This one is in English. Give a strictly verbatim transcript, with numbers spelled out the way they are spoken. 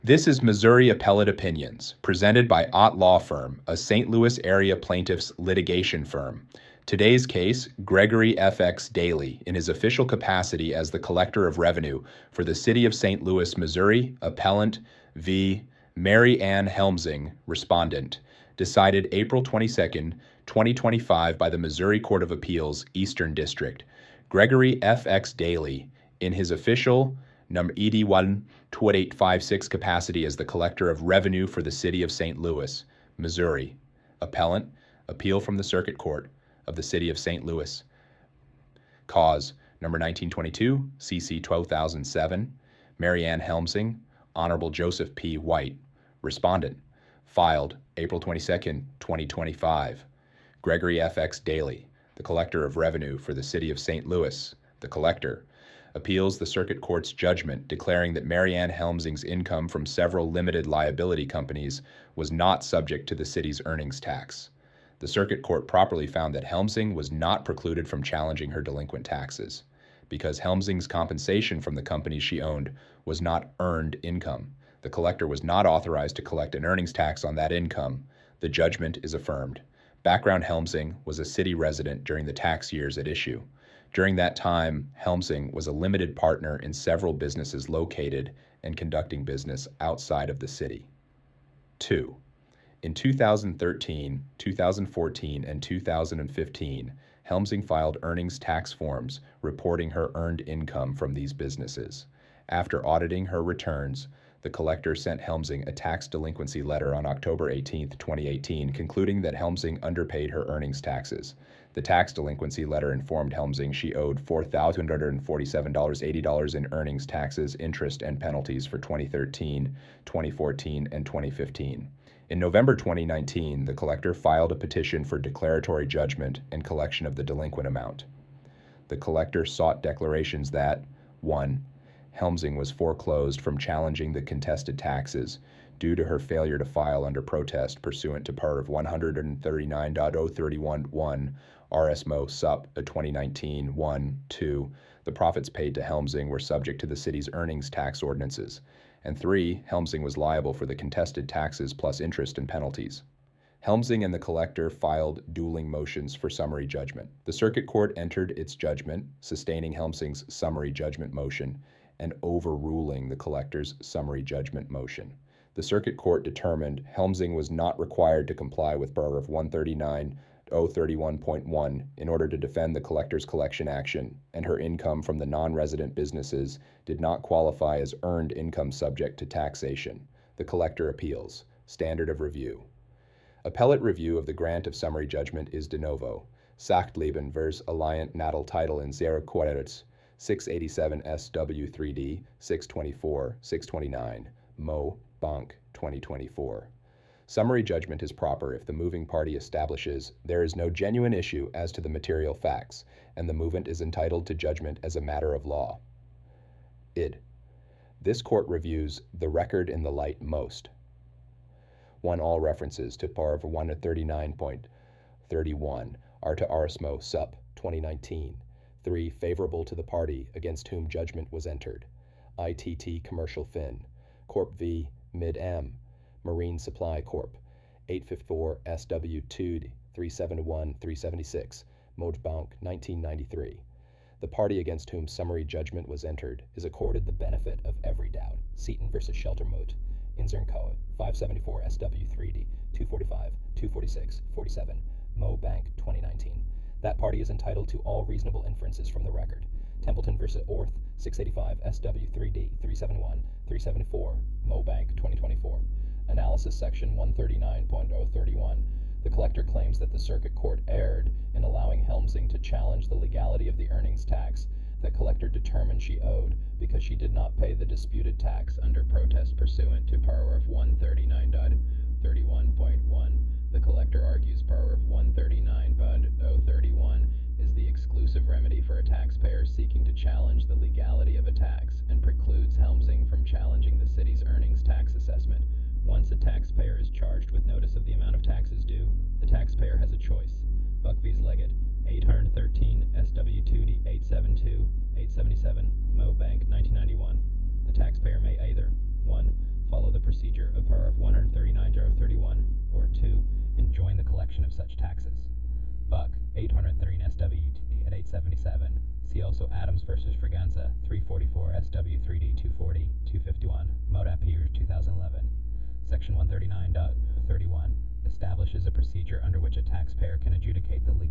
This is Missouri Appellate Opinions, presented by Ott Law Firm, a Saint Louis area plaintiff's litigation firm. Today's case, Gregory F X Daly, in his official capacity as the Collector of Revenue for the City of Saint Louis, Missouri, Appellant v. Mary Ann Helmsing, Respondent, decided April twenty-second, twenty twenty-five by the Missouri Court of Appeals, Eastern District. Gregory F X Daly, in his official number E D one two eight five six capacity as the Collector of Revenue for the City of Saint Louis, Missouri. Appellant, appeal from the Circuit Court of the City of Saint Louis. Cause, number nineteen twenty-two, C C twelve thousand seven, Mary Ann Helmsing, Honorable Joseph P. White. Respondent, filed April twenty-second, twenty twenty-five. Gregory F X Daly, the Collector of Revenue for the City of Saint Louis, the Collector, appeals the Circuit Court's judgment declaring that Mary Ann Helmsing's income from several limited liability companies was not subject to the city's earnings tax. The Circuit Court properly found that Helmsing was not precluded from challenging her delinquent taxes, because Helmsing's compensation from the companies she owned was not earned income. The collector was not authorized to collect an earnings tax on that income. The judgment is affirmed. Background: Helmsing was a city resident during the tax years at issue. During that time, Helmsing was a limited partner in several businesses located and conducting business outside of the city. Two, in two thousand thirteen, two thousand fourteen, and two thousand fifteen, Helmsing filed earnings tax forms reporting her earned income from these businesses. After auditing her returns, the collector sent Helmsing a tax delinquency letter on October eighteenth, twenty eighteen, concluding that Helmsing underpaid her earnings taxes. The tax delinquency letter informed Helmsing she owed four thousand two hundred forty-seven dollars and eighty cents in earnings taxes, interest, and penalties for twenty thirteen, twenty fourteen, and twenty fifteen. In November twenty nineteen, the collector filed a petition for declaratory judgment and collection of the delinquent amount. The collector sought declarations that, one, Helmsing was foreclosed from challenging the contested taxes due to her failure to file under protest pursuant to Part of one thirty-nine point oh thirty-one one R S M O Sup. twenty nineteen one, two, the profits paid to Helmsing were subject to the city's earnings tax ordinances, and three, Helmsing was liable for the contested taxes plus interest and penalties. Helmsing and the collector filed dueling motions for summary judgment. The Circuit Court entered its judgment, sustaining Helmsing's summary judgment motion and overruling the collector's summary judgment motion. The Circuit Court determined Helmsing was not required to comply with Paragraph one thirty-nine point oh thirty-one point one in order to defend the collector's collection action, and her income from the non-resident businesses did not qualify as earned income subject to taxation. The collector appeals. Standard of review. Appellate review of the grant of summary judgment is de novo. Sachtleben vers. Alliant Natal Title in Zero Quadrants, six eighty-seven S W three D, six twenty-four, six twenty-nine, Mo. Bank, twenty twenty-four. Summary judgment is proper if the moving party establishes there is no genuine issue as to the material facts, and the movant is entitled to judgment as a matter of law. Id. This court reviews the record in the light most. One, all references to Paragraph one thirty-nine point thirty-one are to R S M O Sup. twenty nineteen. Three, favorable to the party against whom judgment was entered. I T T Commercial Fin, Corp v. Mid-Am, Marine Supply Corp, eight fifty-four S W two three seventy-one three seventy-six, Moj Bank, nineteen ninety-three. The party against whom summary judgment was entered is accorded the benefit of every doubt. Seaton versus Shelter Moat, Inzernkoa, five seventy-four S W three D, two forty-five, two forty-six, forty-seven, Mo Bank, twenty nineteen. That party is entitled to all reasonable inferences from the record. Templeton versus Orth, six eighty-five S W three D, three seventy-one, three seventy-four, Mo Bank, twenty twenty-four. Analysis section one thirty-nine point oh thirty-one. The collector claims that the Circuit Court erred in allowing Helmsing to challenge the legality of the earnings tax that collector determined she owed because she did not pay the disputed tax under protest pursuant to Paragraph one thirty-nine point thirty-one point one. The collector argues Paragraph one thirty-nine point oh thirty-one is the exclusive remedy for a taxpayer seeking to challenge the legality of a tax and precludes Helmsing from challenging the city's earnings tax assessment. Once a taxpayer is charged with notice of the amount of taxes due, the taxpayer has a choice. Buck v. Leggett, eight thirteen S W two D eight seventy-two, eight seventy-seven, Mo Bank, nineteen ninety-one. The taxpayer may either one follow the versus Fraganza, three forty-four S W three D two forty, two fifty-one, Modap Peters, two thousand eleven. Section one thirty-nine point thirty-one establishes a procedure under which a taxpayer can adjudicate the legal